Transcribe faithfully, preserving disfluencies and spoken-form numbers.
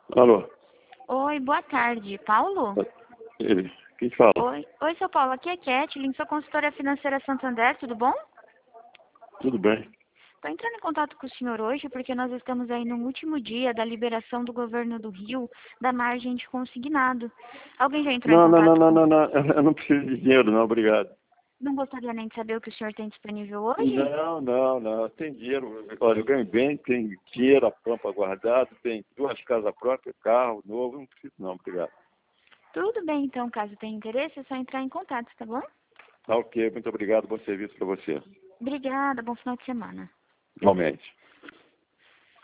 Alô? Oi, boa tarde. Paulo? Ele. Quem fala? Oi, Oi, seu Paulo. Aqui é Kathleen, sou consultora financeira Santander, tudo bom? Tudo bem. Estou entrando em contato com o senhor hoje porque nós estamos aí no último dia da liberação do governo do Rio da margem de consignado. Alguém já entrou em Não, não, não, contato não, com... não, não. Eu não preciso de dinheiro, não, obrigado. Não gostaria nem de saber o que o senhor tem disponível hoje? Não, não, não. Tem dinheiro. Olha, eu ganho bem, tem dinheiro a pampa guardado, tem duas casas próprias, carro novo, não preciso não, obrigado. Tudo bem, então, caso tenha interesse, é só entrar em contato, tá bom? Tá ok, muito obrigado, bom serviço para você. Obrigada, bom final de semana. Igualmente.